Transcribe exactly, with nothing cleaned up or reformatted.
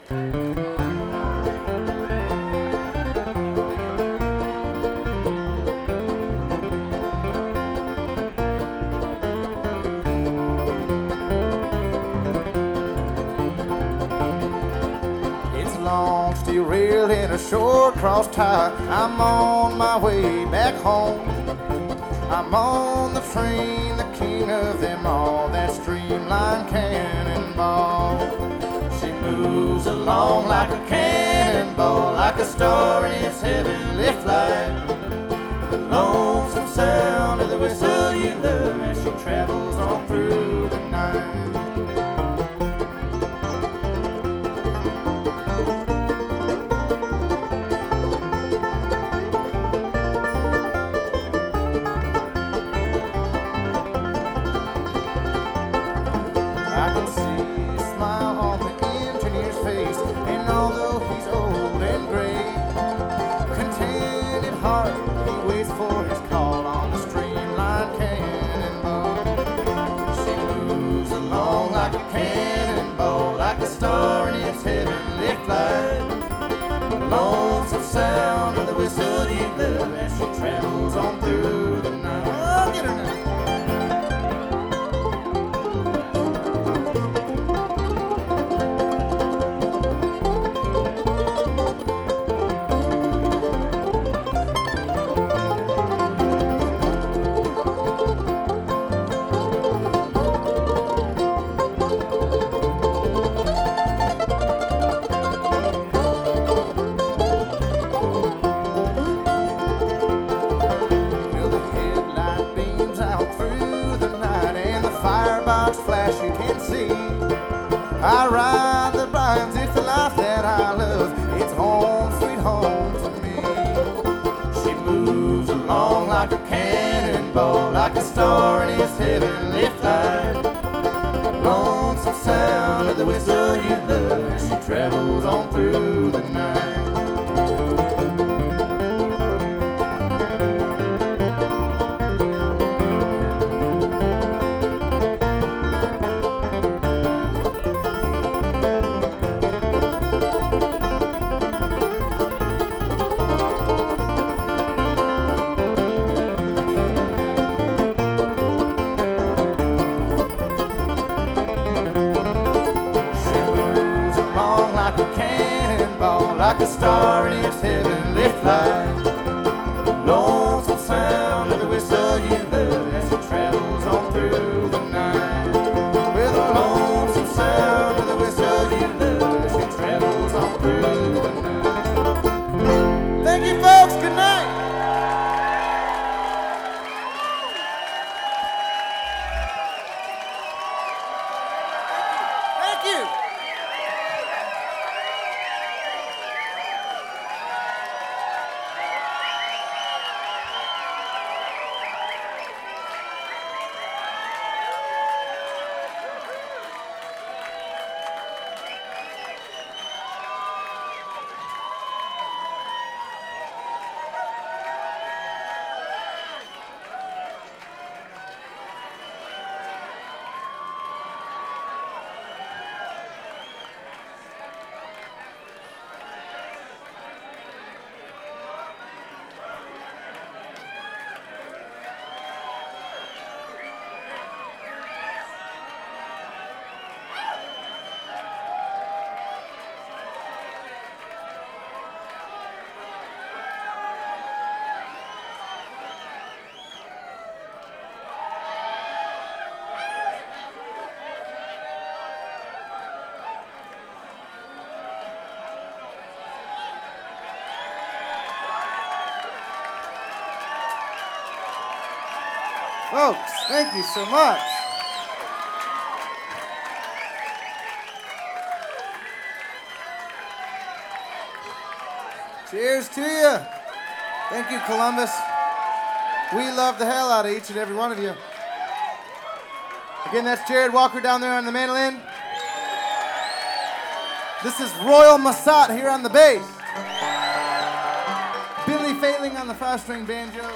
Long steel rail and a short cross tie. I'm on my way back home. I'm on the train, the king of them all, that streamlined cannonball. She moves along like a cannonball, like a star in its heavenly flight. The lonesome sound of the whistle you love as she travels on through the night. I can see a smile on the engineer's face, and although he's old and gray, contented heart, he waits for his call on the streamlined cannonball. She moves along like a cannonball, like a star in its heavenly flight. The lonesome sound of the whistle you love as she travels on through the night. Oh, get her now. Flash you can see. I ride the rhymes, it's the life that I love. It's home, sweet home to me. She moves along like a cannonball, like a star in its heavenly flight. Lonesome sound of the whistle you love as she travels on through the night. Like a star in its heavenly flight. Lonesome sound of the whistle you love as it travels on through the night. With a lonesome sound of the whistle you love as it travels on through the night. Thank you, folks. Good night. Thank you. Folks, thank you so much. Cheers to you. Thank you, Columbus. We love the hell out of each and every one of you. Again, that's Jared Walker down there on the mandolin. This is Royal Massat here on the bass. Billy Failing on the five-string banjo.